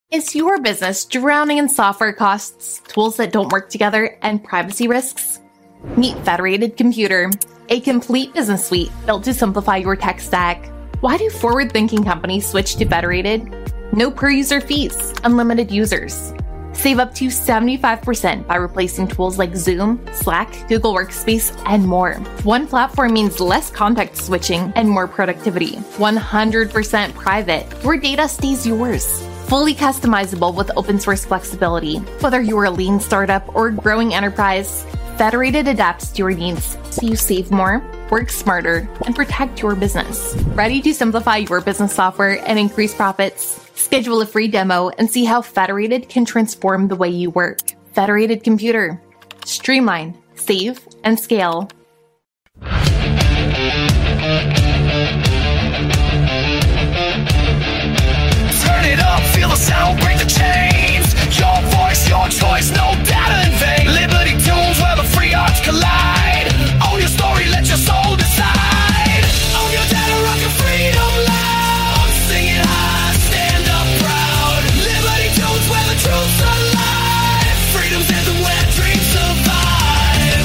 Is your business drowning in software costs, tools that don't work together, and privacy risks? Meet Federated Computer, a complete business suite built to simplify your tech stack. Why do forward-thinking companies switch to Federated? No per-user fees, unlimited users. Save up to 75% by replacing tools like Zoom, Slack, Google Workspace, and more. One platform means less context switching and more productivity. 100% private. Your data stays yours. Fully customizable with open source flexibility. Whether you're a lean startup or growing enterprise, Federated adapts to your needs so you save more, work smarter, and protect your business. Ready to simplify your business software and increase profits? Schedule a free demo and see how Federated can transform the way you work. Federated Computer. Streamline, save, and scale. Turn it up, feel the sound, break the chains. Your voice, your choice, no data in vain. Liberty Tunes, where the free arts collide. Own your story, let your soul decide. Own your data, rock your freedom loud. Sing it high, stand up proud. Liberty Tunes, where the truth's alive. Freedom's anthem, where dreams survive.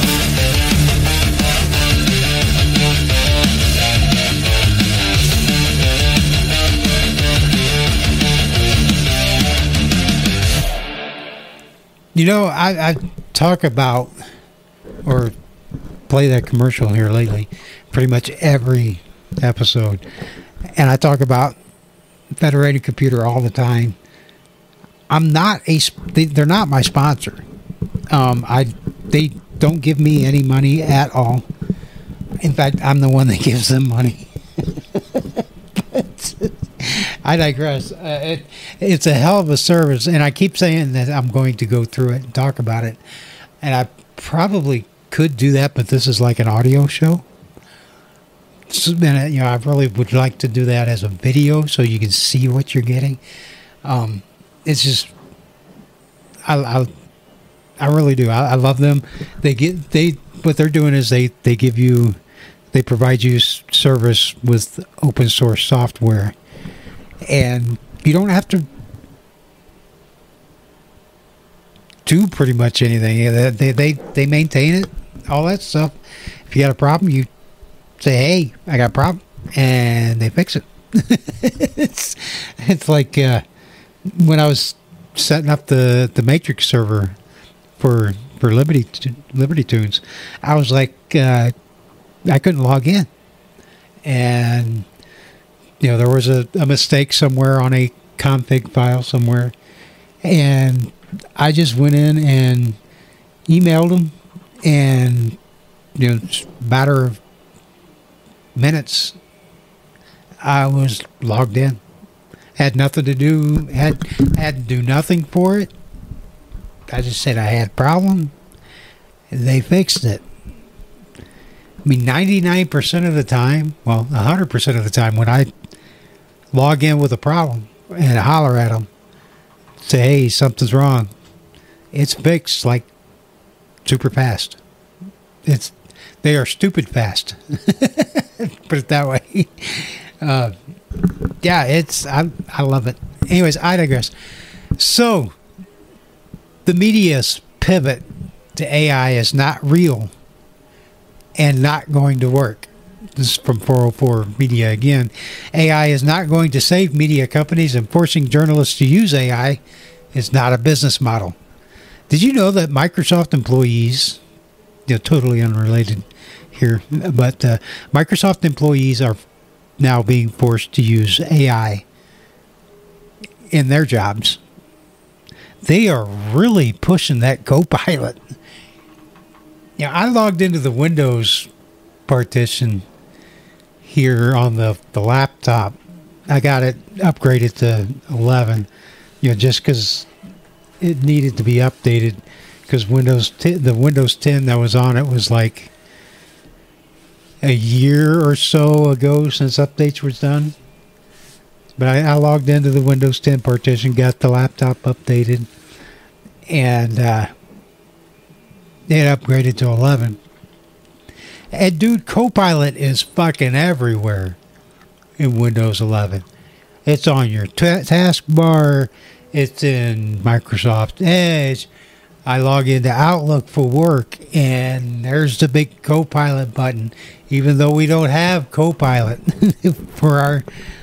You know, I talk about or play that commercial here lately pretty much every episode. And I talk about Federated Computer all the time. They're not my sponsor. They don't give me any money at all. In fact, I'm the one that gives them money. I digress. It's a hell of a service, and I keep saying that I'm going to go through it and talk about it. And I probably could do that, but this is like an audio show. And, you know, I really would like to do that as a video so you can see what you're getting. It's just, I really do. I love them. What they're doing is they provide you service with open source software. And you don't have to do pretty much anything. They maintain it, all that stuff. If you got a problem, you say, "Hey, I got a problem," and they fix it. It's like when I was setting up the Matrix server for Liberty Tunes, I was like, I couldn't log in, and you know, there was a mistake somewhere on a config file somewhere, and I just went in and emailed them, and you know, just a matter of minutes, I was logged in. Had nothing to do. Had to do nothing for it. I just said I had a problem, and they fixed it. I mean, 99% of the time, well, 100% of the time, when I log in with a problem and holler at them, say, "Hey, something's wrong," it's fixed like super fast. They are stupid fast. Put it that way. Yeah, I love it. Anyways, I digress. So, the media's pivot to AI is not real and not going to work. This is from 404 Media again. AI is not going to save media companies, and forcing journalists to use AI is not a business model. Did you know that Microsoft employees, totally unrelated here, but Microsoft employees are now being forced to use AI in their jobs? They are really pushing that Copilot. I logged into the Windows partition here on the laptop. I got it upgraded to 11, just because it needed to be updated, because the Windows 10 that was on it was like a year or so ago since updates were done. But I logged into the Windows 10 partition, got the laptop updated, and it upgraded to 11. And dude, Copilot is fucking everywhere in Windows 11. It's on your taskbar. It's in Microsoft Edge. I log into Outlook for work, and there's the big Copilot button, even though we don't have Copilot for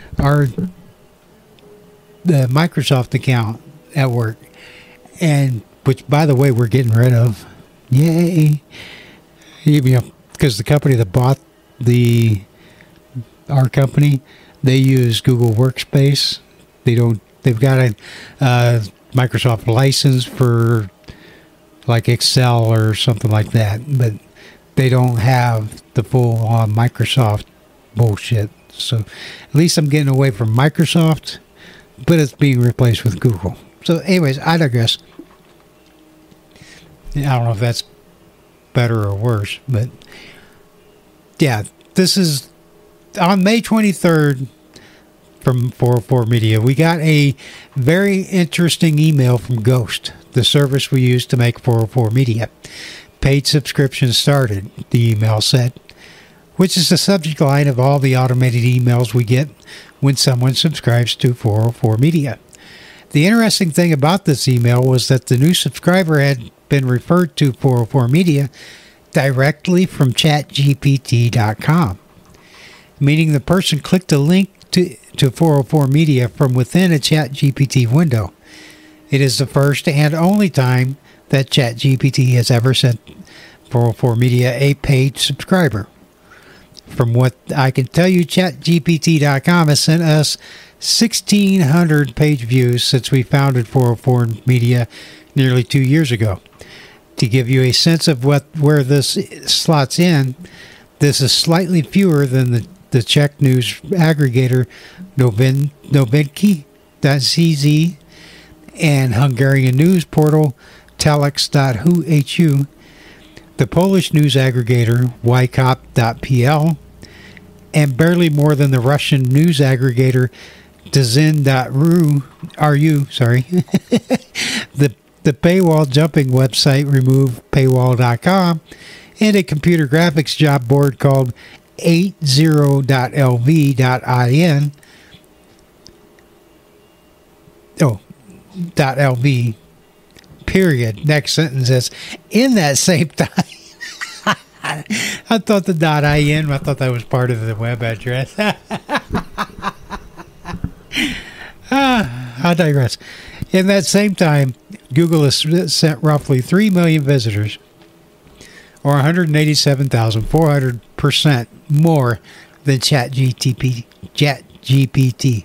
the Microsoft account at work, and which, by the way, we're getting rid of. Yay! Because the company that bought our company, they use Google Workspace. They've got a Microsoft license for like Excel or something like that, but they don't have the full Microsoft bullshit. So at least I'm getting away from Microsoft, but it's being replaced with Google. So anyways, I digress. I don't know if that's better or worse, but yeah, this is on May 23rd from 404 Media. We got a very interesting email from Ghost, the service we use to make 404 Media. Paid subscription started, the email said, which is the subject line of all the automated emails we get when someone subscribes to 404 Media. The interesting thing about this email was that the new subscriber had been referred to 404 Media directly from chatgpt.com, meaning the person clicked a link to 404 Media from within a ChatGPT window. It is the first and only time that ChatGPT has ever sent 404 Media a paid subscriber. From what I can tell you, ChatGPT.com has sent us 1,600 page views since we founded 404 Media nearly 2 years ago. To give you a sense of where this slots in, this is slightly fewer than the Czech news aggregator Novinky.cz and Hungarian news portal telex.hu, the Polish news aggregator Wykop.pl, and barely more than the Russian news aggregator Dzin.ru, the paywall jumping website RemovePaywall.com, and a computer graphics job board called 80.lv.in. .lv, period. Next sentence is, in that same time. I thought the .in, I thought that was part of the web address. I digress. In that same time, Google has sent roughly 3 million visitors, or 187,400% more than ChatGPT.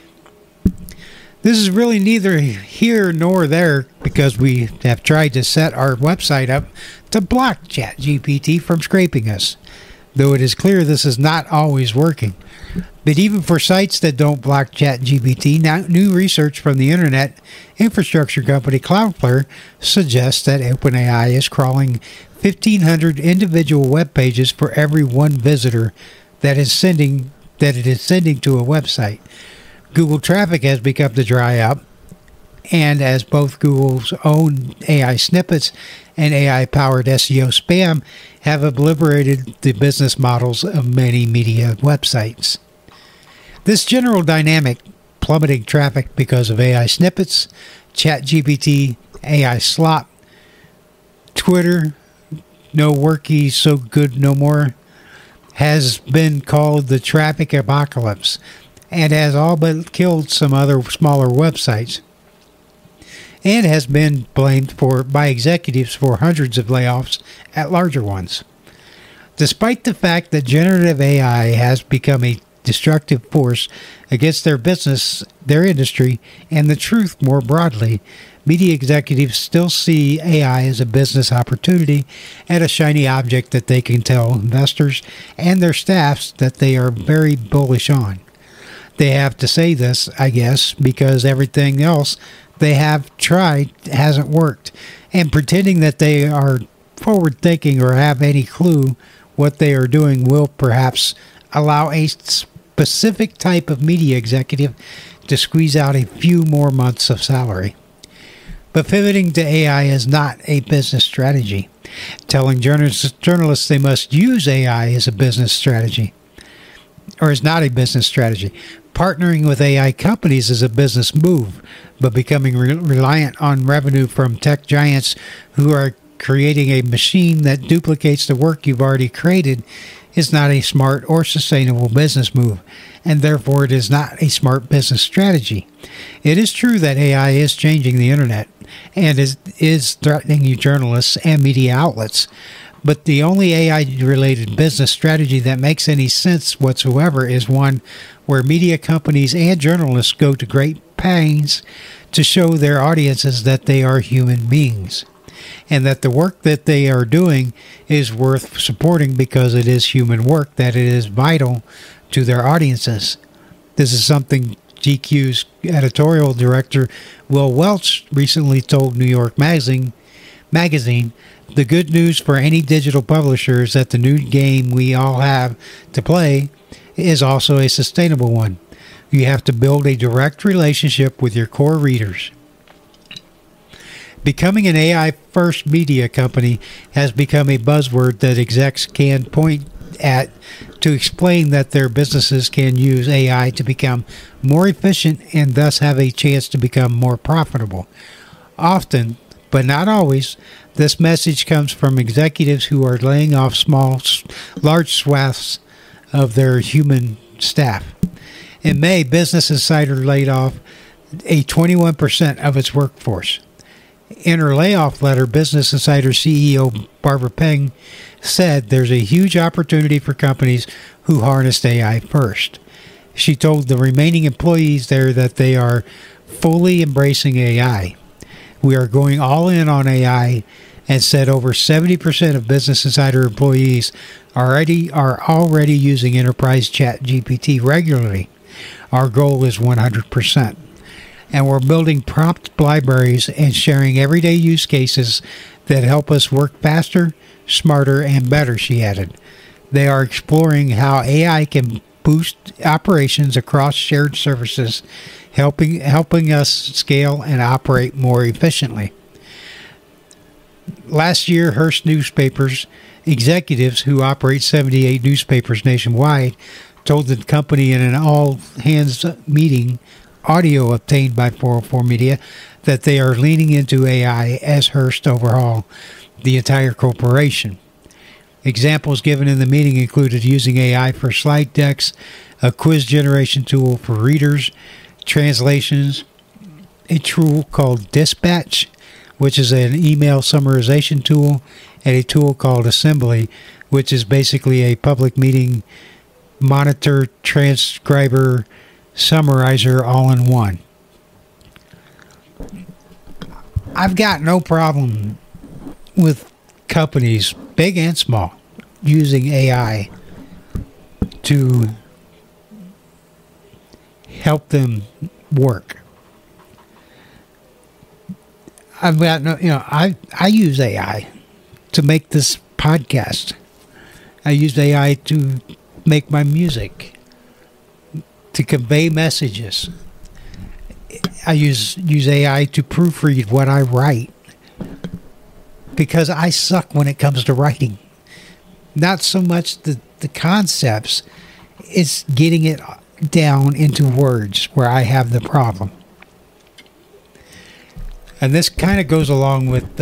This is really neither here nor there because we have tried to set our website up to block ChatGPT from scraping us, though it is clear this is not always working. But even for sites that don't block ChatGPT, now new research from the internet infrastructure company Cloudflare suggests that OpenAI is crawling 1,500 individual web pages for every one visitor that it is sending to a website. Google traffic has begun to dry up, and as both Google's own AI snippets and AI-powered SEO spam have obliterated the business models of many media websites. This general dynamic, plummeting traffic because of AI snippets, ChatGPT, AI slop, Twitter, no worky, so good no more, has been called the traffic apocalypse, and has all but killed some other smaller websites, and has been blamed by executives for hundreds of layoffs at larger ones. Despite the fact that generative AI has become a destructive force against their business, their industry, and the truth more broadly, media executives still see AI as a business opportunity and a shiny object that they can tell investors and their staffs that they are very bullish on. They have to say this, I guess, because everything else they have tried hasn't worked, and pretending that they are forward-thinking or have any clue what they are doing will perhaps allow a specific type of media executive to squeeze out a few more months of salary. But pivoting to AI is not a business strategy. Telling journalists they must use AI is a business strategy, or is not a business strategy. Partnering with AI companies is a business move, but becoming reliant on revenue from tech giants who are creating a machine that duplicates the work you've already created is not a smart or sustainable business move, and therefore it is not a smart business strategy. It is true that AI is changing the internet and is threatening you journalists and media outlets, but the only AI-related business strategy that makes any sense whatsoever is one where media companies and journalists go to great pains to show their audiences that they are human beings, and that the work that they are doing is worth supporting because it is human work, that it is vital to their audiences. This is something GQ's editorial director Will Welch recently told New York Magazine, "The good news for any digital publisher is that the new game we all have to play is also a sustainable one. You have to build a direct relationship with your core readers." Becoming an AI-first media company has become a buzzword that execs can point at to explain that their businesses can use AI to become more efficient and thus have a chance to become more profitable. Often, but not always, this message comes from executives who are laying off large swaths of their human staff. In May, Business Insider laid off 21% of its workforce. In her layoff letter, Business Insider CEO Barbara Peng said there's a huge opportunity for companies who harnessed AI first. She told the remaining employees there that they are fully embracing AI. "We are going all in on AI," and said over 70% of Business Insider employees are already using Enterprise Chat GPT regularly. Our goal is 100%. And we're building prompt libraries and sharing everyday use cases that help us work faster, smarter, and better, she added. They are exploring how AI can boost operations across shared services, helping us scale and operate more efficiently. Last year, Hearst Newspapers executives who operate 78 newspapers nationwide told the company in an all-hands meeting, audio obtained by 404 Media, that they are leaning into AI as Hearst overhaul the entire corporation. Examples given in the meeting included using AI for slide decks, a quiz generation tool for readers, translations, a tool called Dispatch, which is an email summarization tool, and a tool called Assembly, which is basically a public meeting monitor, transcriber, summarizer all in one. I've got no problem with companies, big and small, using AI to help them work. I've got no, I use AI to make this podcast. I use AI to make my music, to convey messages. I use AI to proofread what I write because I suck when it comes to writing. Not so much the concepts, it's getting it down into words where I have the problem. And this kind of goes along with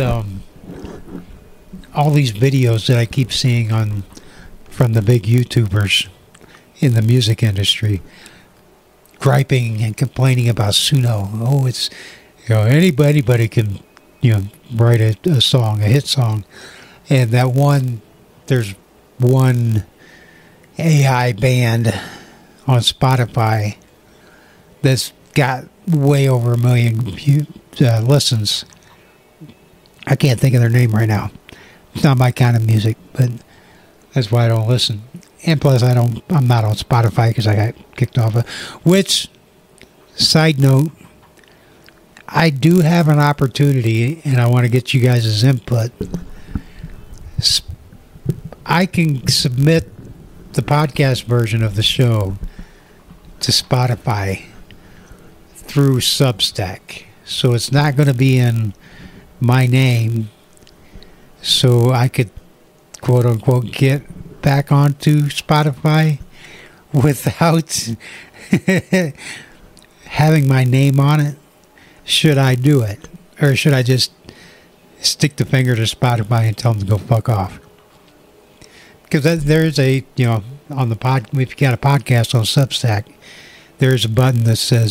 all these videos that I keep seeing from the big YouTubers in the music industry, griping and complaining about Suno. Oh, it's anybody can write a song, a hit song, and there's one AI band on Spotify that's got way over 1 million listens. I can't think of their name right now. It's not my kind of music, but that's why I don't listen. And plus, I'm not on Spotify because I got kicked off of. Which, side note, I do have an opportunity, and I want to get you guys' input. I can submit the podcast version of the show to Spotify through Substack. So it's not going to be in my name. So I could, quote unquote, get back onto Spotify without having my name on it? Should I do it? Or should I just stick the finger to Spotify and tell them to go fuck off? Because there's a, on the pod, if you got a podcast on Substack, there's a button that says,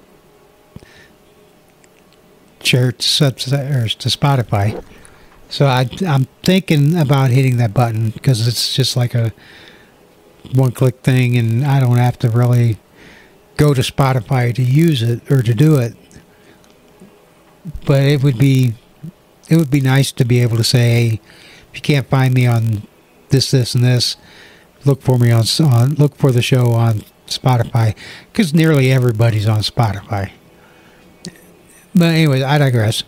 share it to Substack or to Spotify. So I'm thinking about hitting that button because it's just like a one-click thing, and I don't have to really go to Spotify to use it or to do it. But it would be nice to be able to say, hey, if you can't find me on this, and this, look for me look for the show on Spotify, because nearly everybody's on Spotify. But anyways, I digress.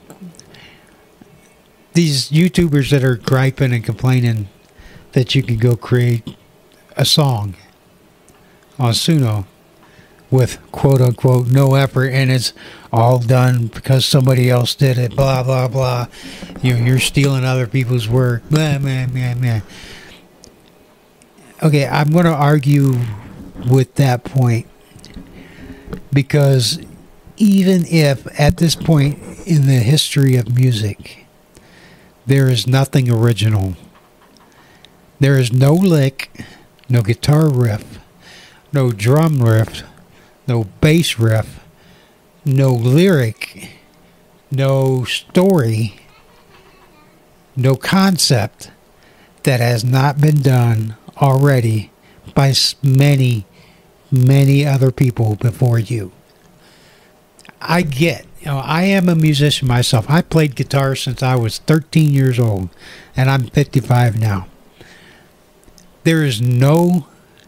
These YouTubers that are griping and complaining that you can go create a song on Suno with quote unquote no effort, and it's all done because somebody else did it, blah blah blah. You're stealing other people's work, blah blah blah blah. Okay, I'm going to argue with that point, because even if at this point in the history of music there is nothing original, there is no lick, no guitar riff, no drum riff, no bass riff, no lyric, no story, no concept that has not been done already by many, many other people before you. I get, I am a musician myself. I played guitar since I was 13 years old, and I'm 55 now. There is no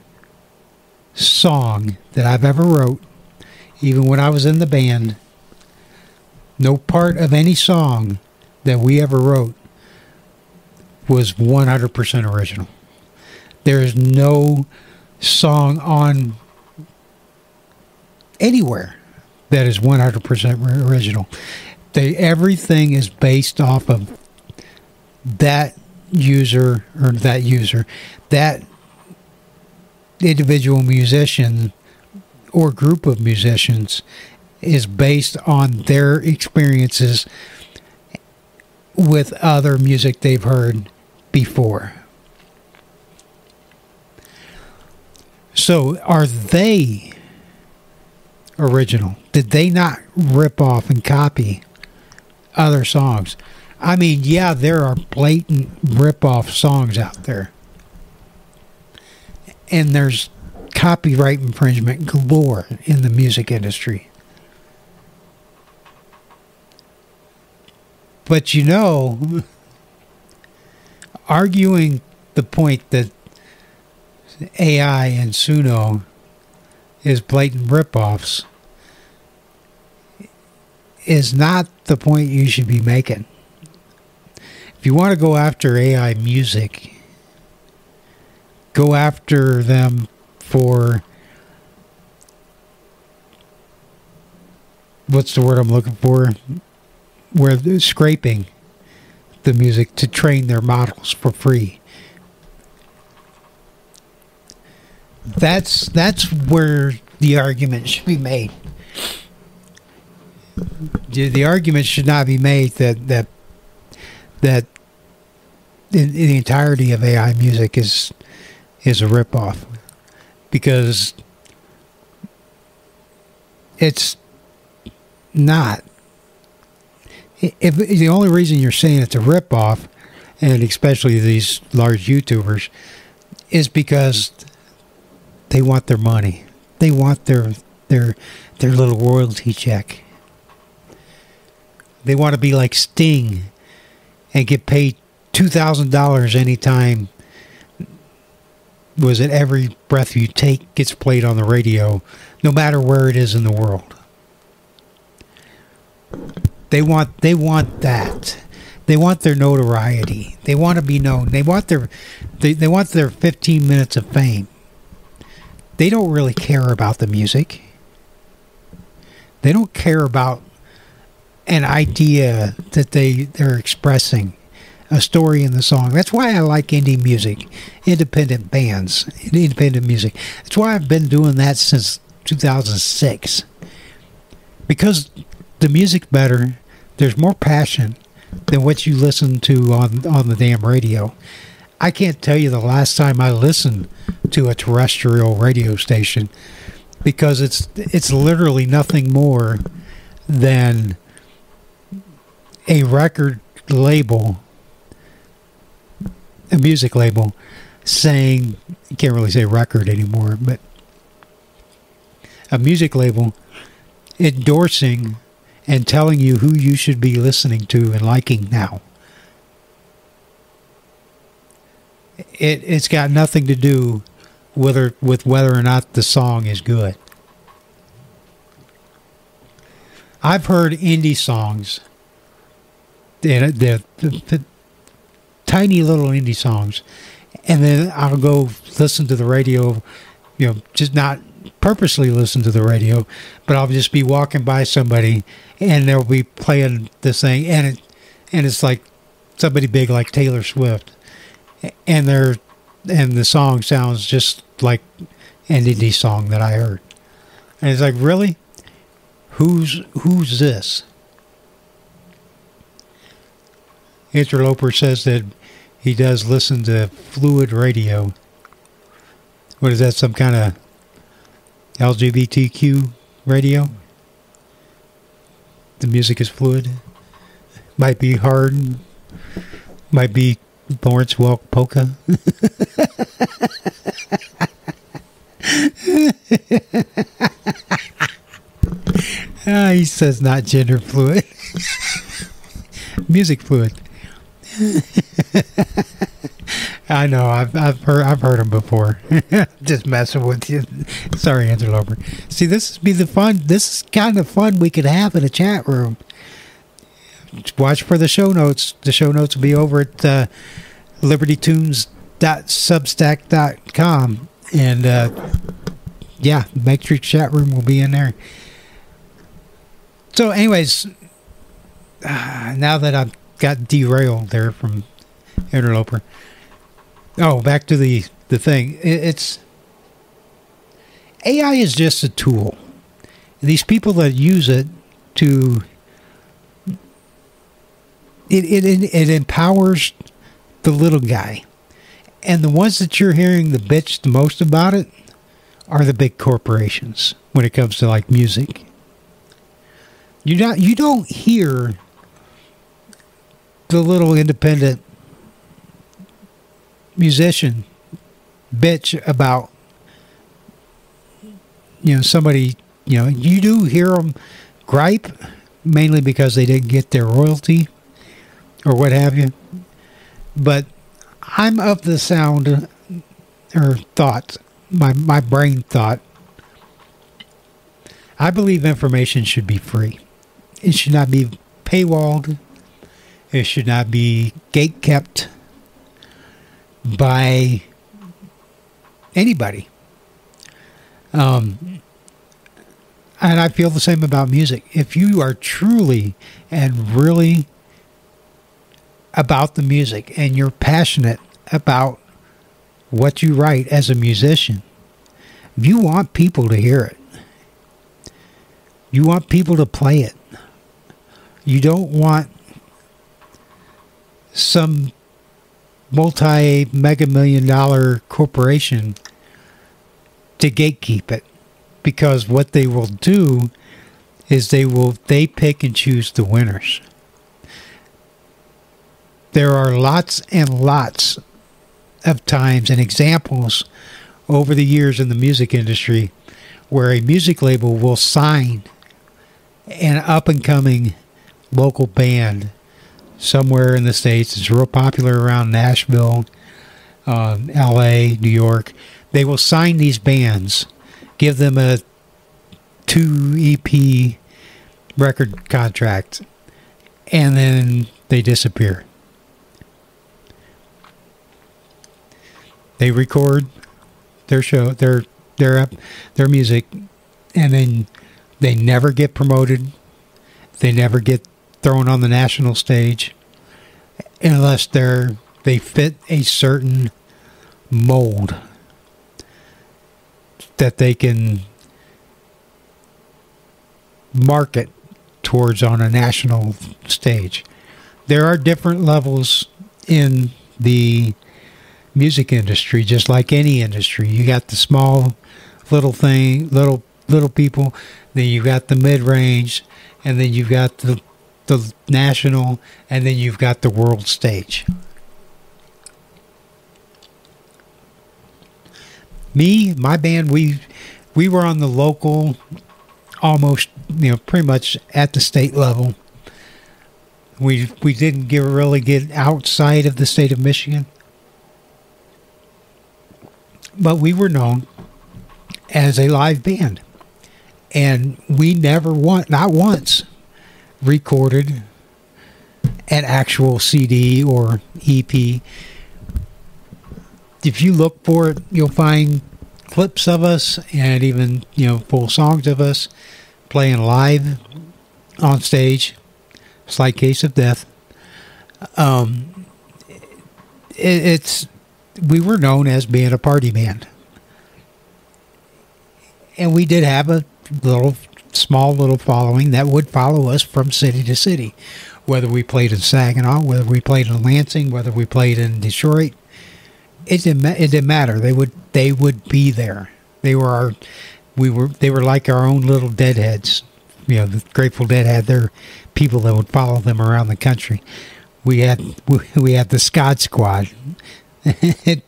song that I've ever wrote, even when I was in the band, no part of any song that we ever wrote was 100% original. There is no song on anywhere that is 100% original. Everything is based off of that that individual musician or group of musicians is based on their experiences with other music they've heard before. So are they original? Did they not rip off and copy other songs? I mean, yeah, there are blatant rip-off songs out there. And there's copyright infringement galore in the music industry. But arguing the point that AI and Suno is blatant rip-offs is not the point you should be making. If you want to go after AI music, go after them for, what's the word I'm looking for? Where they're scraping the music to train their models for free. That's where the argument should be made. The argument should not be made that the entirety of AI music is a ripoff, because it's not. If the only reason you're saying it's a ripoff, and especially these large YouTubers, is because they want their money. They want their little royalty check. They want to be like Sting and get paid $2,000 anytime. Was it every breath you take gets played on the radio, no matter where it is in the world? They want that. They want their notoriety. They want to be known. They want their 15 minutes of fame. They don't really care about the music. They don't care about an idea that they're expressing, a story in the song. That's why I like indie music, independent bands, independent music. That's why I've been doing that since 2006. Because the music's better, there's more passion than what you listen to on the damn radio. I can't tell you the last time I listened to a terrestrial radio station, because it's literally nothing more than a record label, a music label, saying, you can't really say record anymore, but a music label endorsing and telling you who you should be listening to and liking now. It's got nothing to do with whether or not the song is good. I've heard indie songs, the tiny little indie songs, and then I'll go listen to the radio, just not purposely listen to the radio, but I'll just be walking by somebody and they'll be playing this thing, and it's like somebody big like Taylor Swift, and the song sounds just like an indie song that I heard, and it's like, really, who's this? Interloper says that he does listen to Fluid Radio. What is that, some kind of LGBTQ radio? The music is fluid. Might be hard. Might be Lawrence Welk polka. He says not gender fluid. Music fluid. I know. I've heard them before. Just messing with you. Sorry, Interloper. See, this would be the fun. This is kind of fun we could have in a chat room. Watch for the show notes. The show notes will be over at libertytunes.substack.com, and yeah, Matrix chat room will be in there. So, anyways, now that I've got derailed there from Interloper. Oh, back to the thing. It's AI is just a tool. These people that use it to it empowers the little guy, and the ones that you're hearing the bitch the most about it are the big corporations when it comes to like music. You don't hear the little independent musician bitch about somebody. You do hear them gripe, mainly because they didn't get their royalty or what have you. But I'm of the sound or thought, my brain thought, I believe information should be free. It should not be paywalled. It should not be gatekept by anybody. And I feel the same about music. If you are truly and really about the music, and you're passionate about what you write as a musician, you want people to hear it. You want people to play it. You don't want some multi-mega million-dollar corporation to gatekeep it, because what they will do is they pick and choose the winners. There are lots and lots of times and examples over the years in the music industry where a music label will sign an up-and-coming local band somewhere in the States. It's real popular around Nashville, LA, New York. They will sign these bands, give them a 2 EP record contract, and then they disappear. They record their show, their music, and then they never get promoted. They never get thrown on the national stage. unless they fit a certain mold that they can market towards on a national stage. There are different levels in the music industry, just like any industry. You got the small little people, then you got the mid-range, and then you've got the national, and then you've got the world stage. My band, we were on the local, almost, pretty much at the state level. We didn't really get outside of the state of Michigan, but we were known as a live band, and we never not once recorded an actual CD or EP. If you look for it, you'll find clips of us and even, full songs of us playing live on stage. Slight Case of Death. We were known as being a party band. And we did have a small little following that would follow us from city to city. Whether we played in Saginaw, whether we played in Lansing, whether we played in Detroit, it didn't matter. They would be there. They were like our own little deadheads. The Grateful Dead had their people that would follow them around the country. We had the Scott Squad, and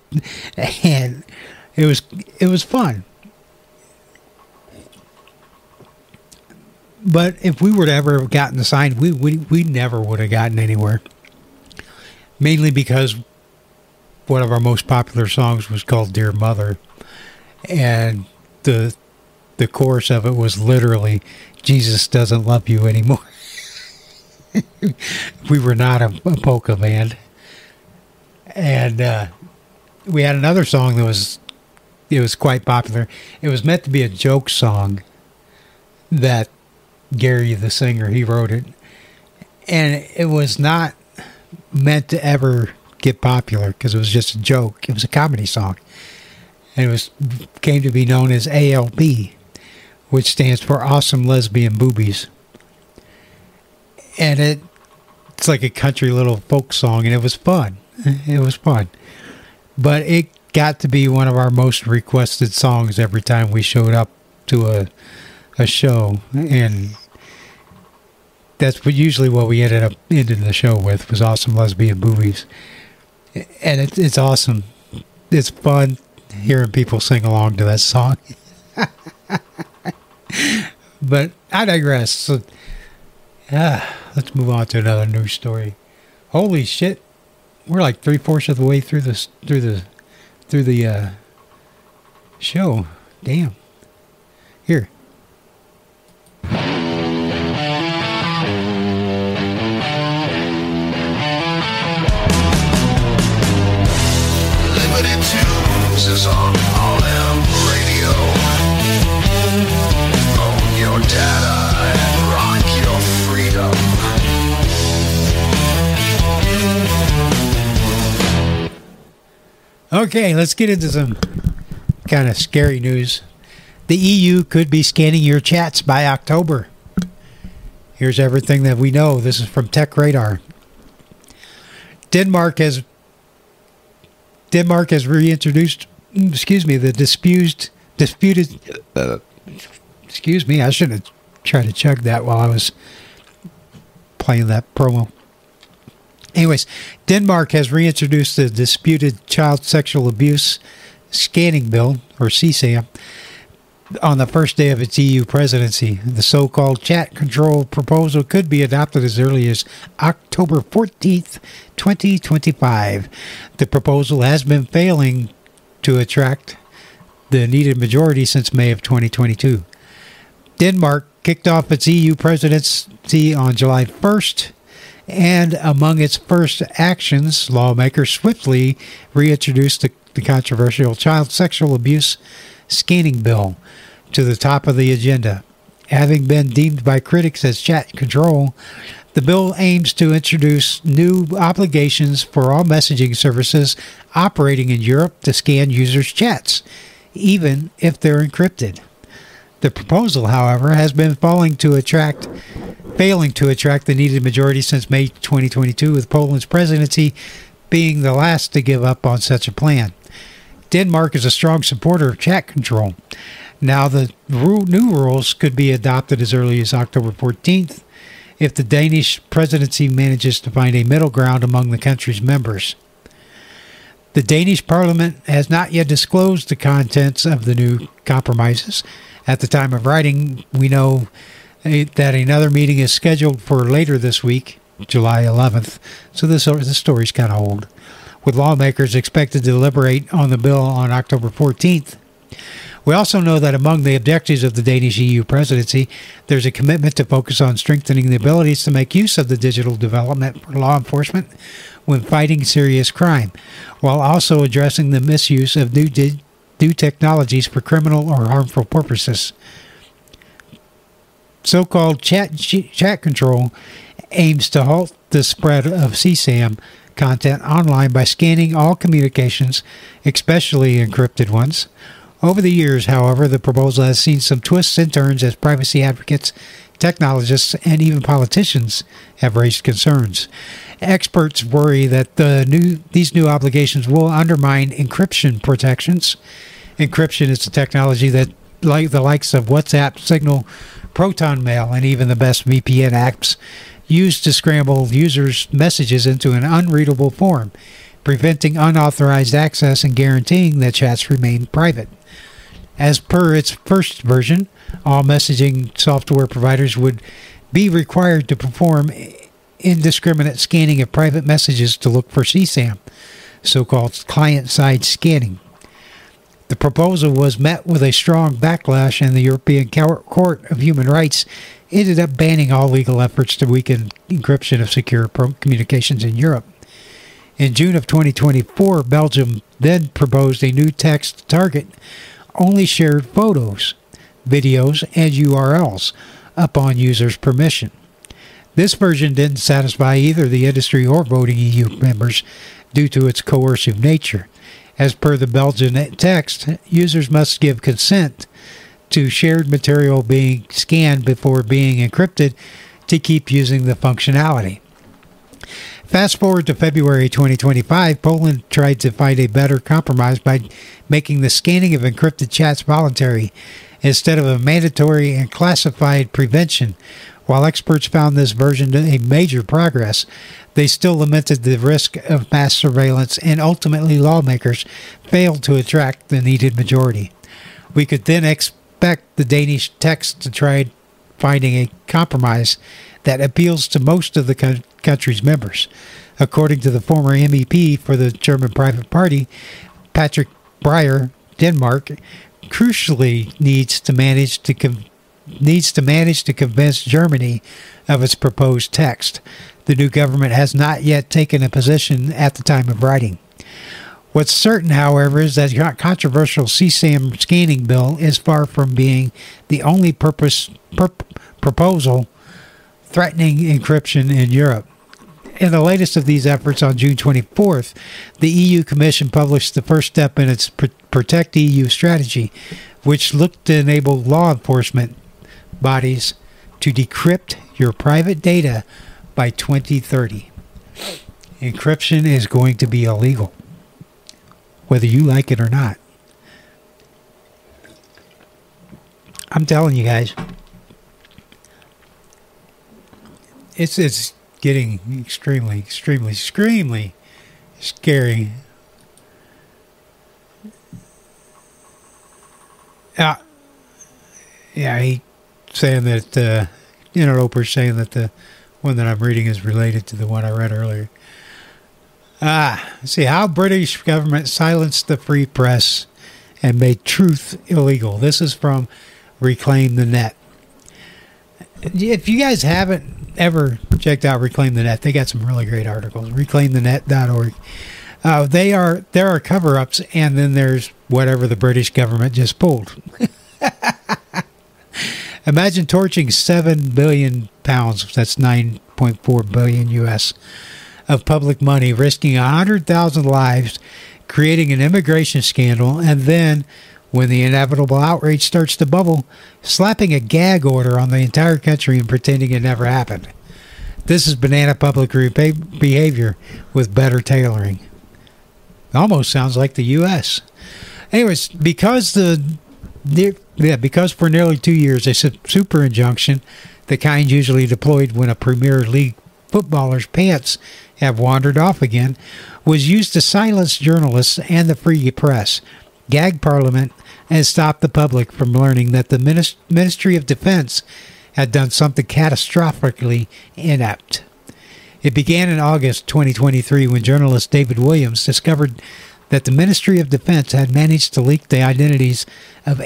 it was fun. But if we were to ever have gotten signed, we never would have gotten anywhere. Mainly because one of our most popular songs was called Dear Mother, and the chorus of it was literally, Jesus doesn't love you anymore. We were not a polka band. And we had another song that was quite popular. It was meant to be a joke song that Gary, the singer, he wrote it. And it was not meant to ever get popular because it was just a joke. It was a comedy song. And it came to be known as ALB, which stands for Awesome Lesbian Boobies. And it's like a country little folk song, and it was fun. It was fun. But it got to be one of our most requested songs every time we showed up to a show. And that's usually what we ended up ending the show with, was Awesome Lesbian Boobies. And it's awesome. It's fun hearing people sing along to that song. But I digress. So, let's move on to another news story. Holy shit. We're like 3/4 of the way through the show. Damn. Here. Limited Tunes is on RM Radio. Own your data and rock your freedom. Okay, let's get into some kind of scary news. The EU could be scanning your chats by October. Here's everything that we know. This is from Tech Radar. Denmark has reintroduced, the disputed, I should have tried to chug that while I was playing that promo. Anyways, Denmark has reintroduced the Disputed Child Sexual Abuse Scanning Bill, or CSAM, on the first day of its EU presidency. The so-called chat control proposal could be adopted as early as October 14th, 2025. The proposal has been failing to attract the needed majority since May of 2022. Denmark kicked off its EU presidency on July 1st, and among its first actions, lawmakers swiftly reintroduced the controversial Child Sexual Abuse Scanning Bill to the top of the agenda. Having been deemed by critics as chat control, The bill aims to introduce new obligations for all messaging services operating in Europe to scan users' chats, even if they're encrypted. The proposal, however, has been failing to attract the needed majority since May 2022, with Poland's presidency being the last to give up on such a plan. Denmark is a strong supporter of chat control. Now, the new rules could be adopted as early as October 14th if the Danish presidency manages to find a middle ground among the country's members. The Danish parliament has not yet disclosed the contents of the new compromises. At the time of writing, we know that another meeting is scheduled for later this week, July 11th, so this story's kind of old, with lawmakers expected to deliberate on the bill on October 14th. We also know that among the objectives of the Danish EU presidency, there's a commitment to focus on strengthening the abilities to make use of the digital development for law enforcement when fighting serious crime, while also addressing the misuse of new technologies for criminal or harmful purposes. So-called chat control aims to halt the spread of CSAM content online by scanning all communications, especially encrypted ones. Over the years, however, the proposal has seen some twists and turns as privacy advocates, technologists, and even politicians have raised concerns. Experts worry that these new obligations will undermine encryption protections. Encryption is a technology that, like the likes of WhatsApp, Signal, Proton Mail, and even the best VPN apps, used to scramble users' messages into an unreadable form, preventing unauthorized access and guaranteeing that chats remain private. As per its first version, all messaging software providers would be required to perform indiscriminate scanning of private messages to look for CSAM, so-called client-side scanning. The proposal was met with a strong backlash, and the European Court of Human Rights ended up banning all legal efforts to weaken encryption of secure communications in Europe. In June of 2024, Belgium then proposed a new text to target only shared photos, videos, and URLs upon users' permission. This version didn't satisfy either the industry or voting EU members due to its coercive nature. As per the Belgian text, users must give consent to shared material being scanned before being encrypted to keep using the functionality. Fast forward to February 2025, Poland tried to find a better compromise by making the scanning of encrypted chats voluntary instead of a mandatory and classified prevention. While experts found this version a major progress, they still lamented the risk of mass surveillance, and ultimately lawmakers failed to attract the needed majority. We could then expect the Danish text to try finding a compromise that appeals to most of the country's members. According to the former MEP for the German Private Party, Patrick Breyer, Denmark crucially needs to manage to convince Germany of its proposed text. The new government has not yet taken a position at the time of writing. What's certain, however, is that the controversial CSAM scanning bill is far from being the only proposal threatening encryption in Europe. In the latest of these efforts, on June 24th, the EU Commission published the first step in its Protect EU strategy, which looked to enable law enforcement bodies to decrypt your private data by 2030. Encryption is going to be illegal, whether you like it or not. I'm telling you guys, it's getting extremely scary. He saying that interloper's saying that the one that I'm reading is related to the one I read earlier. See how British government silenced the free press and made truth illegal. This is from Reclaim the Net. If you guys haven't ever checked out Reclaim the Net, they got some really great articles. ReclaimTheNet.org. There are cover-ups, and then there's whatever the British government just pulled. Imagine torching 7 billion pounds. That's 9 $8.4 billion US of public money, risking 100,000 lives, creating an immigration scandal, and then, when the inevitable outrage starts to bubble, slapping a gag order on the entire country and pretending it never happened. This is banana public behavior with better tailoring. Almost sounds like the U.S. Anyways, because for nearly 2 years, a super injunction, the kind usually deployed when a Premier League footballer's pants have wandered off again, was used to silence journalists and the free press, gag Parliament, and stop the public from learning that the Ministry of Defense had done something catastrophically inept. It began in August 2023 when journalist David Williams discovered that the Ministry of Defense had managed to leak the identities of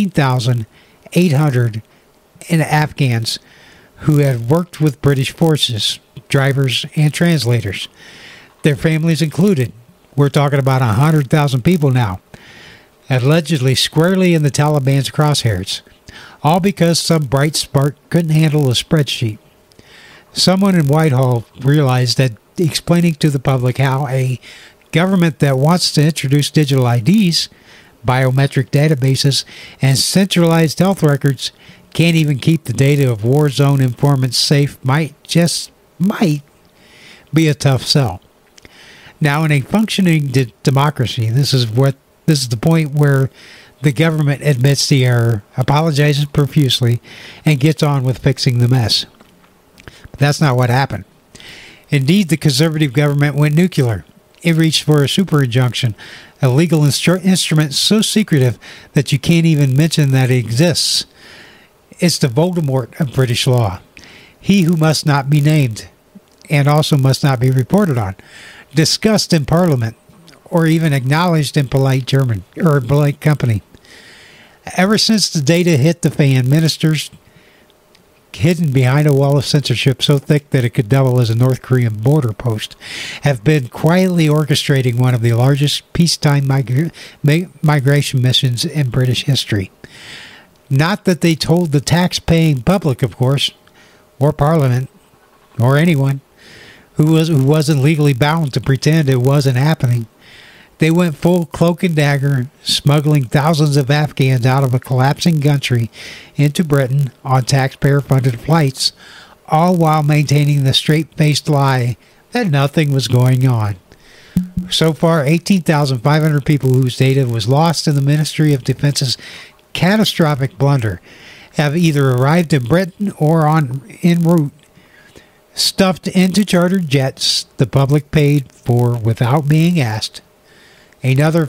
18,800 Afghans who had worked with British forces, drivers, and translators. Their families included. We're talking about 100,000 people now, allegedly squarely in the Taliban's crosshairs, all because some bright spark couldn't handle a spreadsheet. Someone in Whitehall realized that explaining to the public how a government that wants to introduce digital IDs, biometric databases, and centralized health records can't even keep the data of war zone informants safe might be a tough sell. Now, in a functioning democracy, this is the point where the government admits the error, apologizes profusely, and gets on with fixing the mess. But that's not what happened. Indeed, the conservative government went nuclear. It reached for a super injunction, a legal instrument so secretive that you can't even mention that it exists. It's the Voldemort of British law. He who must not be named, and also must not be reported on, discussed in Parliament, or even acknowledged in polite company. Ever since the data hit the fan, ministers hidden behind a wall of censorship so thick that it could double as a North Korean border post have been quietly orchestrating one of the largest peacetime migration missions in British history. Not that they told the tax-paying public, of course, or Parliament, or anyone who wasn't legally bound to pretend it wasn't happening. They went full cloak and dagger, smuggling thousands of Afghans out of a collapsing country into Britain on taxpayer-funded flights, all while maintaining the straight-faced lie that nothing was going on. So far, 18,500 people whose data was lost in the Ministry of Defense's catastrophic blunder have either arrived in Britain or en route, stuffed into chartered jets the public paid for without being asked. Another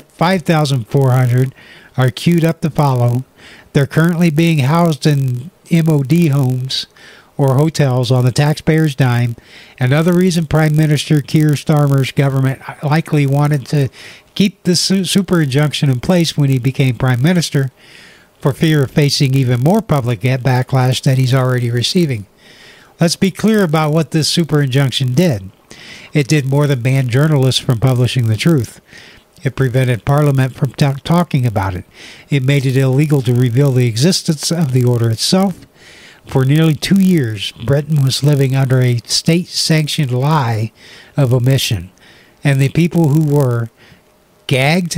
5,400 are queued up to follow. They're currently being housed in MOD homes or hotels on the taxpayer's dime. Another reason Prime Minister Keir Starmer's government likely wanted to keep the super injunction in place when he became Prime Minister, for fear of facing even more public backlash that he's already receiving. Let's be clear about what this super injunction did. It did more than ban journalists from publishing the truth. It prevented Parliament from talking about it. It made it illegal to reveal the existence of the order itself. For nearly 2 years, Britain was living under a state-sanctioned lie of omission. And the people who were gagged,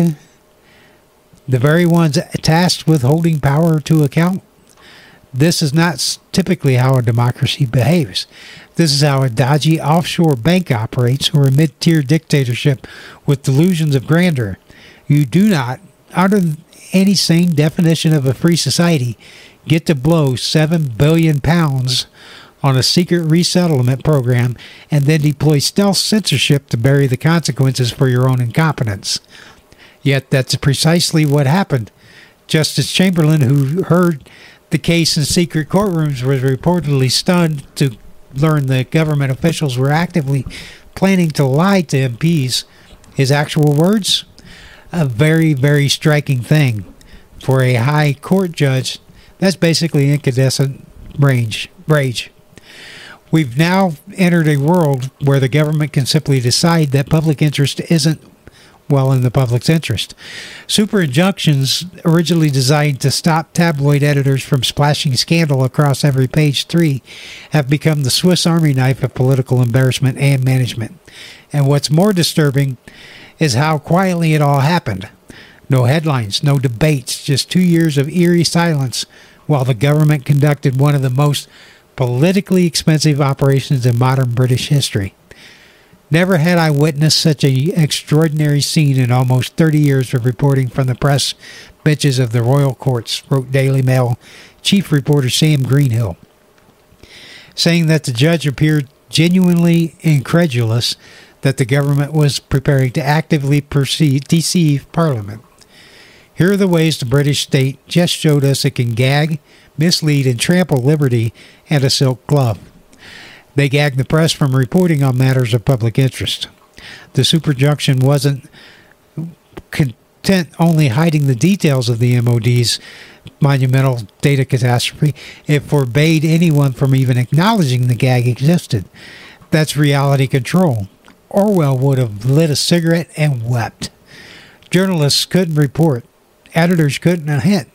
the very ones tasked with holding power to account, this is not typically how a democracy behaves. This is how a dodgy offshore bank operates, or a mid-tier dictatorship with delusions of grandeur. You do not, under any sane definition of a free society, get to blow £7 billion on a secret resettlement program and then deploy stealth censorship to bury the consequences for your own incompetence. Yet that's precisely what happened. Justice Chamberlain, who heard the case in secret courtrooms, was reportedly stunned to learn that government officials were actively planning to lie to MPs. His actual words? A very, very striking thing for a high court judge. That's basically incandescent rage. We've now entered a world where the government can simply decide that public interest isn't well in the public's interest. Super injunctions, originally designed to stop tabloid editors from splashing scandal across every page 3, have become the Swiss Army knife of political embarrassment and management. And what's more disturbing is how quietly it all happened. No headlines, no debates, just 2 years of eerie silence while the government conducted one of the most politically expensive operations in modern British history. Never had I witnessed such an extraordinary scene in almost 30 years of reporting from the press benches of the royal courts, wrote Daily Mail chief reporter Sam Greenhill, saying that the judge appeared genuinely incredulous that the government was preparing to actively deceive Parliament. Here are the ways the British state just showed us it can gag, mislead, and trample liberty and a silk glove. They gagged the press from reporting on matters of public interest. The superjunction wasn't content only hiding the details of the MOD's monumental data catastrophe. It forbade anyone from even acknowledging the gag existed. That's reality control. Orwell would have lit a cigarette and wept. Journalists couldn't report. Editors couldn't hint.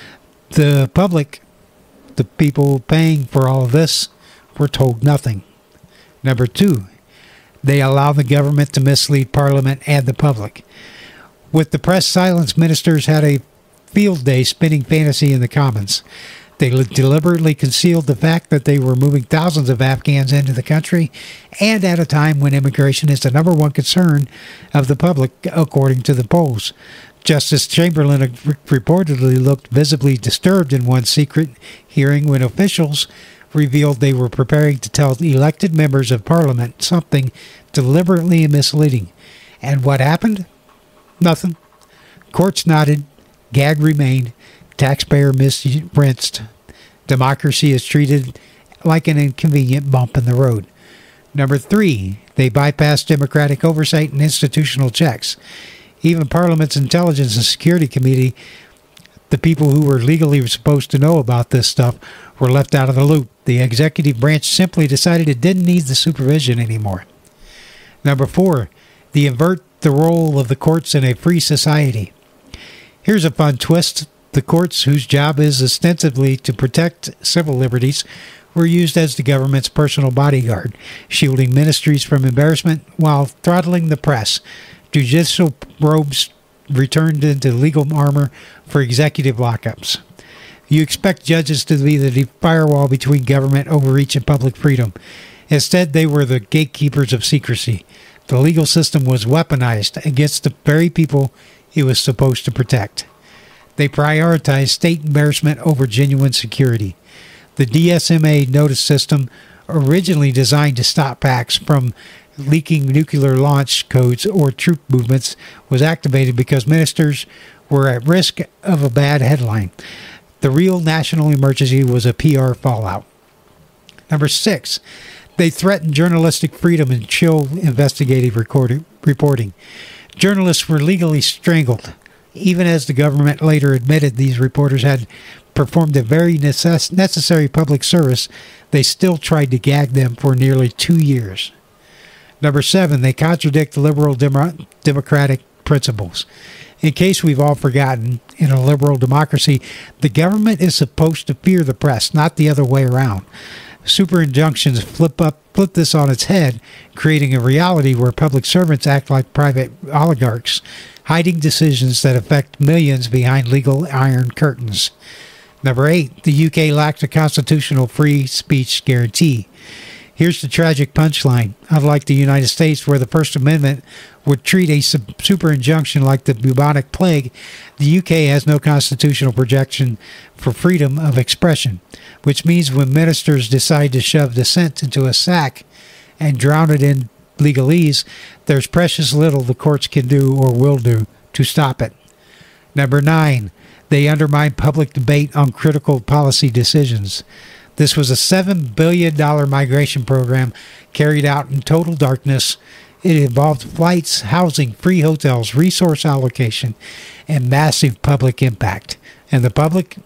The public, the people paying for all of this, were told nothing. Number 2, they allow the government to mislead Parliament and the public. With the press silence, ministers had a field day spinning fantasy in the Commons. They deliberately concealed the fact that they were moving thousands of Afghans into the country, and at a time when immigration is the number one concern of the public, according to the polls. Justice Chamberlain reportedly looked visibly disturbed in one secret hearing when officials revealed they were preparing to tell elected members of Parliament something deliberately misleading. And what happened? Nothing. Courts nodded, gag remained, taxpayer rinsed. Democracy is treated like an inconvenient bump in the road. Number 3, they bypassed democratic oversight and institutional checks. Even Parliament's Intelligence and Security Committee, the people who were legally supposed to know about this stuff, were left out of the loop. The executive branch simply decided it didn't need the supervision anymore. Number 4, they invert the role of the courts in a free society. Here's a fun twist. The courts, whose job is ostensibly to protect civil liberties, were used as the government's personal bodyguard, shielding ministries from embarrassment while throttling the press. Judicial robes returned into legal armor for executive lockups. You expect judges to be the firewall between government overreach and public freedom. Instead, they were the gatekeepers of secrecy. The legal system was weaponized against the very people it was supposed to protect. They prioritized state embarrassment over genuine security. The DSMA notice system, originally designed to stop PACs from leaking nuclear launch codes or troop movements, was activated because ministers were at risk of a bad headline. The real national emergency was a PR fallout. Number 6, they threatened journalistic freedom and chill investigative reporting. Journalists were legally strangled. Even as the government later admitted these reporters had performed a very necessary public service, they still tried to gag them for nearly 2 years. Number 7, they contradict liberal democratic principles. In case we've all forgotten, in a liberal democracy, the government is supposed to fear the press, not the other way around. Super injunctions flip this on its head, creating a reality where public servants act like private oligarchs, hiding decisions that affect millions behind legal iron curtains. Number 8, the UK lacked a constitutional free speech guarantee. Here's the tragic punchline. Unlike the United States, where the First Amendment would treat a super injunction like the bubonic plague, the UK has no constitutional protection for freedom of expression, which means when ministers decide to shove dissent into a sack and drown it in legalese, there's precious little the courts can do or will do to stop it. Number 9, they undermine public debate on critical policy decisions. This was a $7 billion migration program carried out in total darkness. It involved flights, housing, free hotels, resource allocation, and massive public impact. And the public,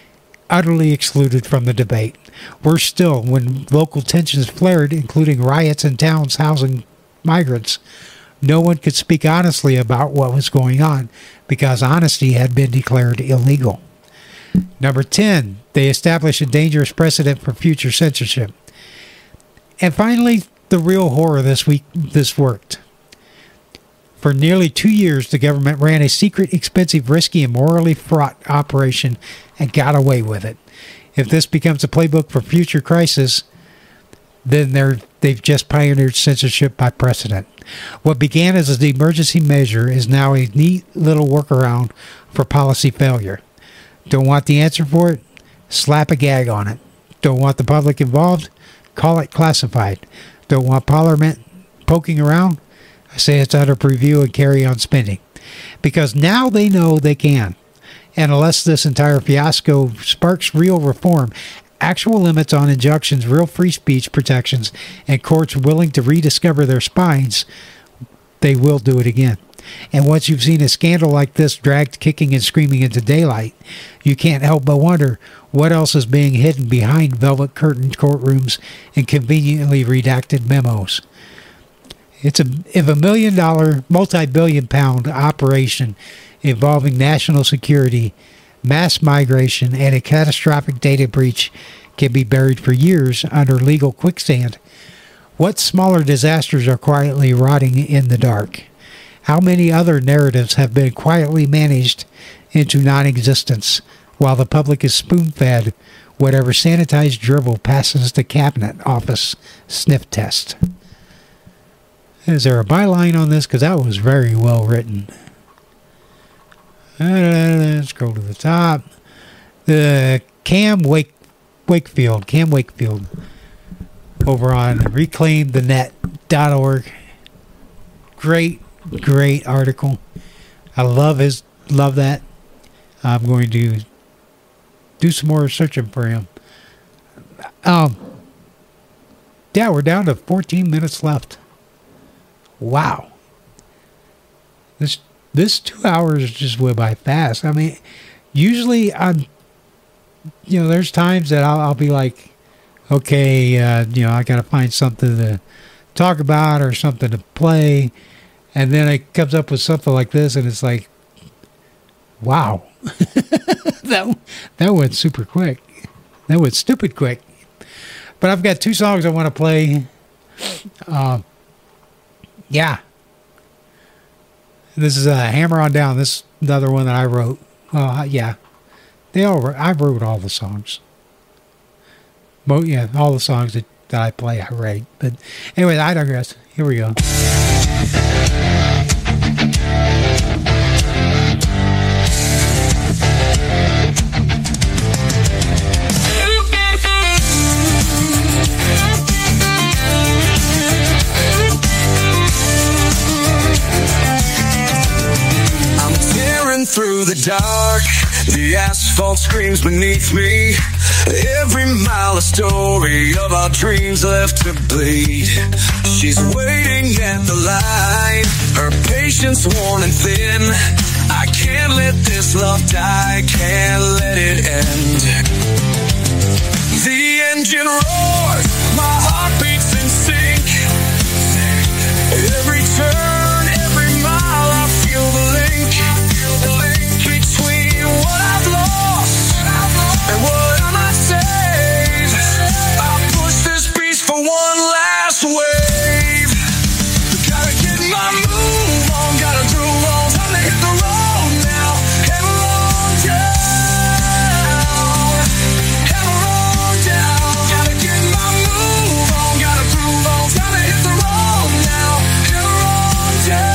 utterly excluded from the debate. Worse still, when local tensions flared, including riots in towns housing migrants, no one could speak honestly about what was going on because honesty had been declared illegal. Number 10, they established a dangerous precedent for future censorship. And finally, the real horror this week, this worked. For nearly 2 years, the government ran a secret, expensive, risky, and morally fraught operation and got away with it. If this becomes a playbook for future crises, then they've just pioneered censorship by precedent. What began as an emergency measure is now a neat little workaround for policy failure. Don't want the answer for it? Slap a gag on it. Don't want the public involved? Call it classified. Don't want Parliament poking around? I say it's under review and carry on spending. Because now they know they can. And unless this entire fiasco sparks real reform, actual limits on injunctions, real free speech protections, and courts willing to rediscover their spines, they will do it again. And once you've seen a scandal like this dragged kicking and screaming into daylight, you can't help but wonder what else is being hidden behind velvet curtained courtrooms and conveniently redacted memos. If $1 million, multi-billion pound operation involving national security, mass migration, and a catastrophic data breach can be buried for years under legal quicksand, what smaller disasters are quietly rotting in the dark? How many other narratives have been quietly managed into non-existence while the public is spoon-fed whatever sanitized drivel passes the cabinet office sniff test? Is there a byline on this? Because that was very well written. Scroll to the top. The Cam Wakefield over on reclaimthenet.org. Great article. I love that. I'm going to do some more searching for him. Yeah, we're down to 14 minutes left. Wow. This 2 hours just went by fast. I mean, usually there's times that I'll be like, okay, I got to find something to talk about or something to play. And then it comes up with something like this and it's like, wow. that went super quick. That went stupid quick. But I've got 2 songs I want to play. Yeah. This is Hammer On Down. This is another one that I wrote. Yeah. I wrote all the songs. All the songs that I play, I write. But anyway, I digress. Here we go. Through the dark, the asphalt screams beneath me. Every mile a story of our dreams left to bleed. She's waiting at the line, her patience worn and thin. I can't let this love die, can't let it end. The engine roars, my heart beats in sync. Every turn, every mile, I feel the link between what I've lost and what I might save. I push this beast for one last wave. Gotta get my move on, gotta do wrong, time to hit the road now. Hammer on down, hammer on down. Gotta get my move on, gotta prove on, time to hit the road now. Hammer on down.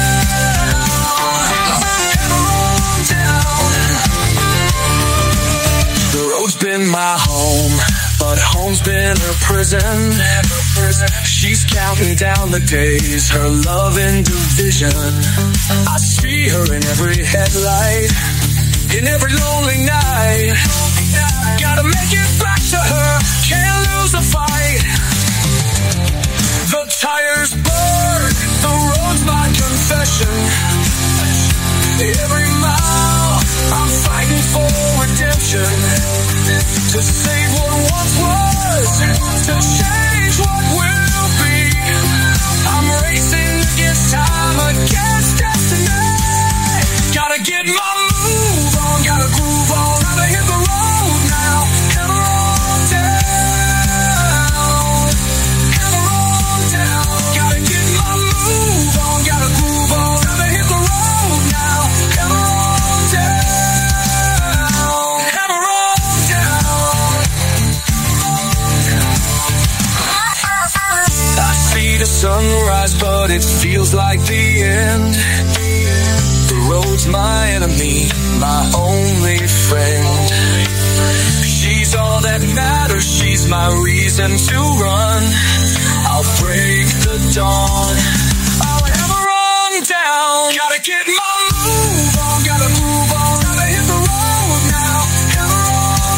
The road's been my home, but home's been her prison. She's counting down the days, her love in division. I see her in every headlight, in every lonely night. Gotta make it back to her, can't lose a fight. The tires burn, the road's my confession. Every mile, I'm fighting for redemption. To save what once was, to change what will be. I'm racing against time. sunrise, but it feels like the end. The road's my enemy, my only friend. She's all that matters, she's my reason to run. I'll break the dawn, I'll ever run down. Gotta get my move on, gotta move on, gotta hit the road now. Ever run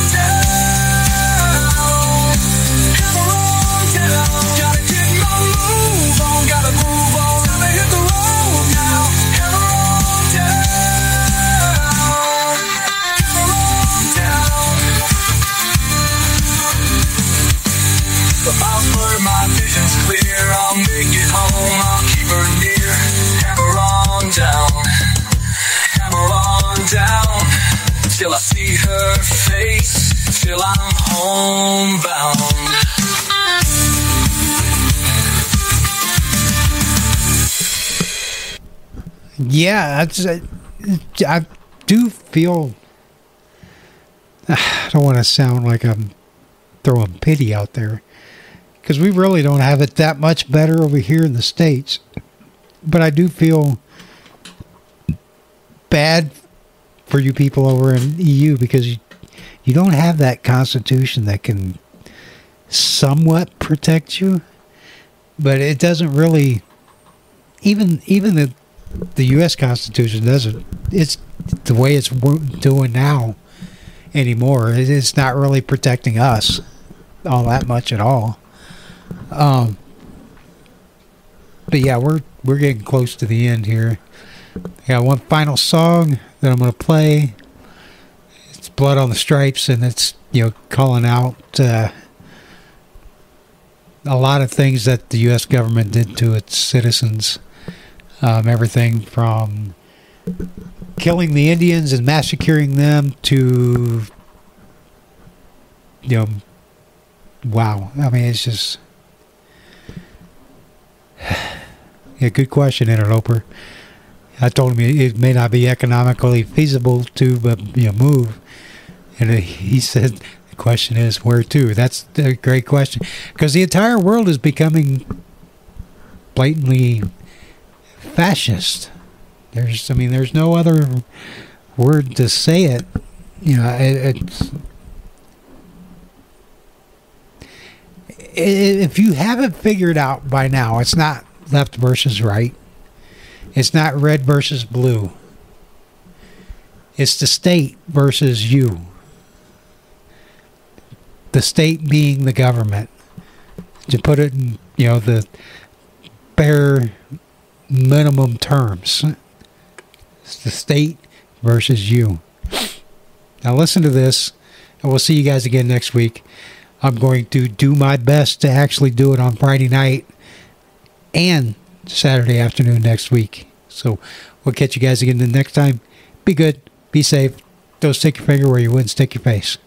down, ever run down. Gotta get my move on, gotta move on, gotta hit the road now. Ever run down, ever run down. But I'll blur my visions clear, I'll make it home, I'll keep her near. Hammer on down, hammer on down, till I see her face, till I'm homebound. Yeah, I do feel. I don't want to sound like I'm throwing pity out there, because we really don't have it that much better over here in the States. But I do feel bad for you people over in EU, because you don't have that constitution that can somewhat protect you, but it doesn't really. Even the U.S. Constitution doesn't. It's the way it's doing now anymore. It's not really protecting us all that much at all. But yeah, we're getting close to the end here. I got one final song that I'm going to play. It's Blood on the Stripes, and it's, calling out a lot of things that the U.S. government did to its citizens. Everything from killing the Indians and massacring them to, wow. I mean, it's just... Yeah, good question, Interloper. I told him it may not be economically feasible to move. And he said, the question is, where to? That's a great question. Because the entire world is becoming blatantly fascist. There's no other word to say it. If you haven't figured out by now, it's not left versus right. It's not red versus blue. It's the state versus you. The state being the government. To put it in, the bare minimum terms. It's the state versus you. Now listen to this, and we'll see you guys again next week. I'm going to do my best to actually do it on Friday night and Saturday afternoon next week. So we'll catch you guys again the next time. Be good. Be safe. Don't stick your finger where you wouldn't stick your face.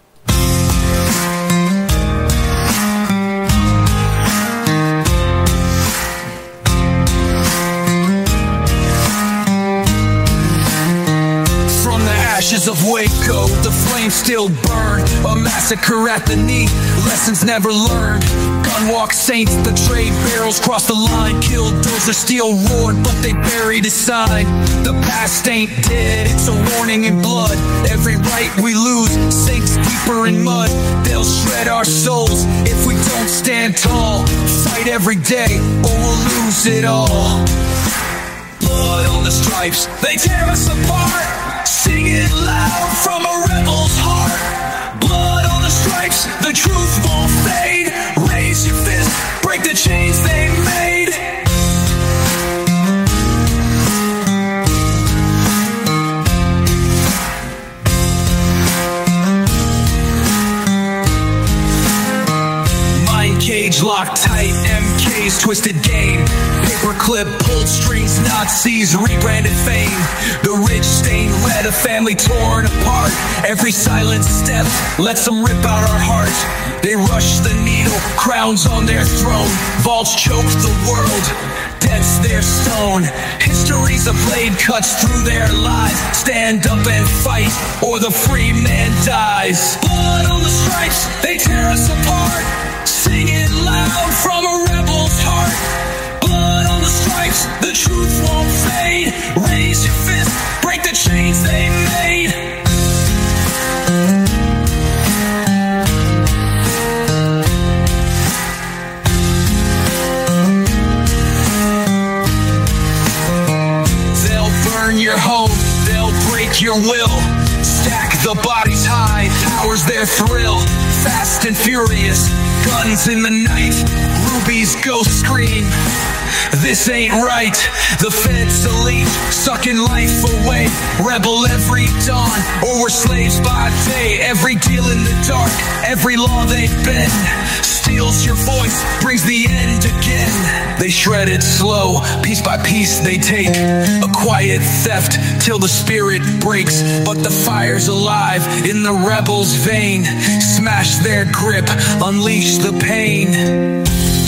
Ashes of Waco, the flames still burn. A massacre at the knee, lessons never learned. Gun walk saints, the trade barrels crossed the line. Killed Dozer, steel roared, but they buried his sign. The past ain't dead, it's a warning in blood. Every right we lose sinks deeper in mud. They'll shred our souls if we don't stand tall. Fight every day, or we'll lose it all. Blood on the stripes, they tear us apart. Sing it loud from a rebel's heart. Blood on the stripes, the truth won't fade. Raise your fist, break the chains they made. Mind cage locked tight, MK's twisted game. Paperclip, pulled strings, Nazis, rebranded fame. The rich stained red, a family torn apart. Every silent step lets them rip out our heart. They rush the needle, crowns on their throne. Vaults choke the world, death's their stone. History's a blade cuts through their lives. Stand up and fight, or the free man dies. Blood on the stripes, they tear us apart. Sing it loud from a rebel's heart. Blood stripes, the truth won't fade. Raise your fist, break the chains they made. They'll burn your home, they'll break your will. Stack the bodies high, powers their thrill. Fast and furious, guns in the night. Ruby's ghost scream, this ain't right. The feds elite, sucking life away. Rebel every dawn, or we're slaves by day. Every deal in the dark, every law they bend, steals your voice, brings the end again. They shred it slow, piece by piece they take. A quiet theft till the spirit breaks. But the fire's alive in the rebel's vein. Smash their grip, unleash the pain.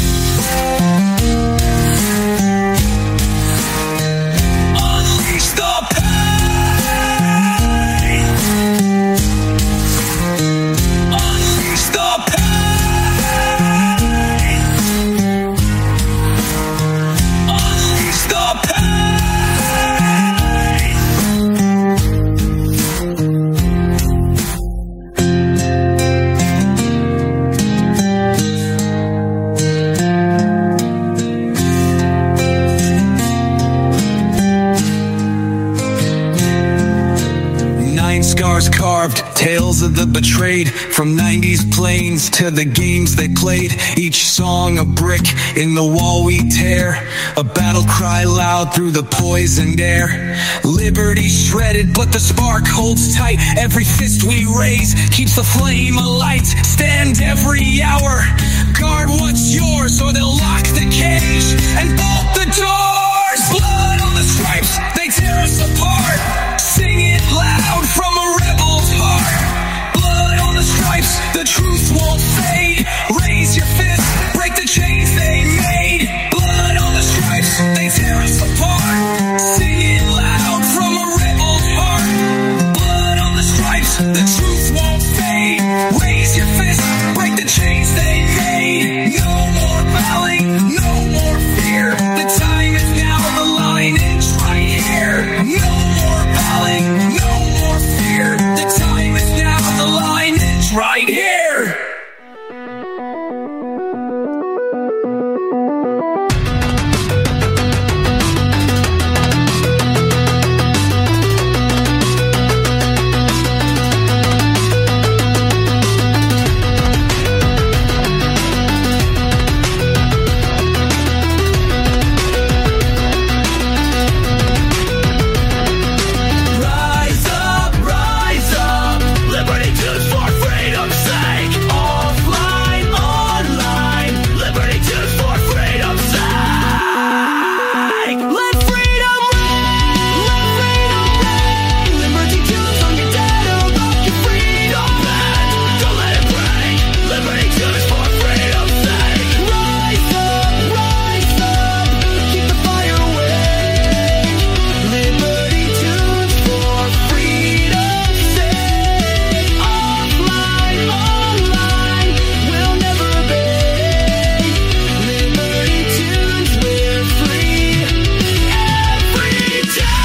Carved tales of the betrayed, from 90s planes to the games they played. Each song a brick in the wall we tear, a battle cry loud through the poisoned air. Liberty shredded, but the spark holds tight. Every fist we raise keeps the flame alight. Stand every hour, guard what's yours, or they'll lock the cage and bolt the doors. Blood on the stripes, they tear us apart. Sing it loud from a rebel's heart. Blood on the stripes, the truth won't fade. Raise your fist, break the chains they made. Blood on the stripes, they tear us apart. Sing it loud from a rebel's heart. Blood on the stripes, the truth won't fade. Raise your fist, break the chains they made. No more bowing, no more fear. The time is now, the line is right here. No more bowing, no more fear. The time is now, the line is right here. Rise up, liberty tunes for freedom's sake. Offline, online, liberty tunes for freedom's sake. Let freedom reign, let freedom reign. Liberty tunes on your data, rock your freedom band. Don't let it break, liberty tunes for freedom's sake. Rise up, keep the fire away. Liberty tunes for freedom's sake. Offline, online, we'll never obey. Liberty tunes, we're free every day.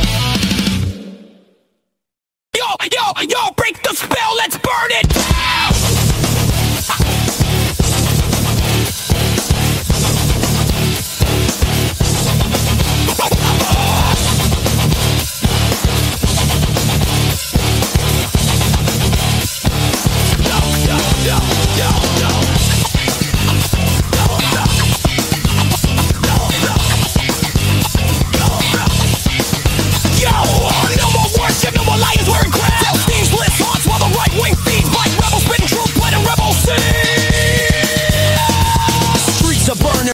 Yo, break the spell, let's burn it down!